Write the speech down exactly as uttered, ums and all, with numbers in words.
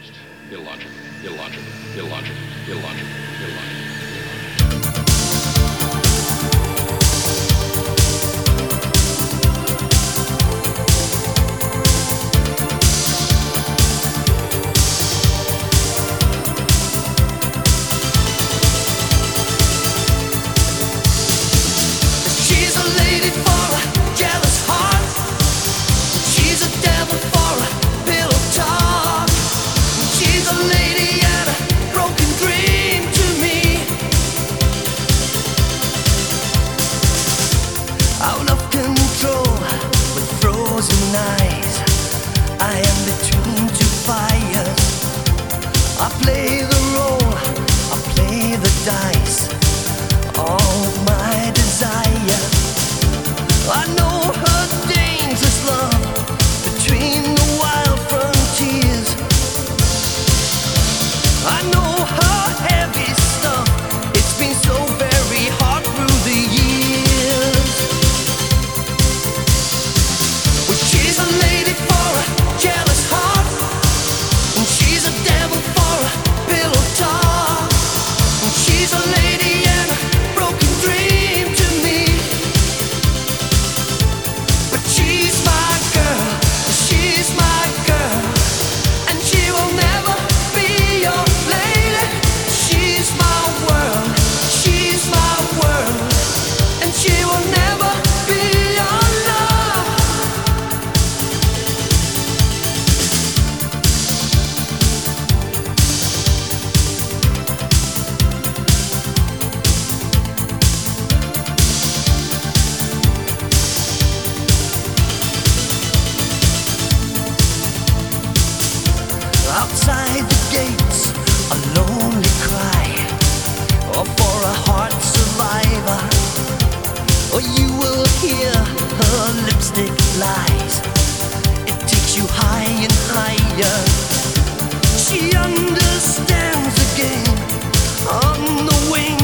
illogical, illogical, illogical, illogical, illogical. She's a lady for a jealous heart. She's a devil for a pillow talk. She's a lady and a broken dream to me. Out of control with frozen eyes. I am between two fires. I play the role, I play the dice. All of my desire. I know her dangerous love between the wild frontiers. I know her heavy stuff. It's been so very hard through the years. Well, she's a lady for a jealous heart, and she's a devil for a pillow talk. And she's a lady and a broken dream to me. But she's my girl, she's my girl, and she will never be your lady. She's my world, she's my world, and she will never be your love. Outside the gates, a lonely cry, or for a heart survivor, or you will hear her lipstick lies. It takes you high and higher. She understands the game on the wing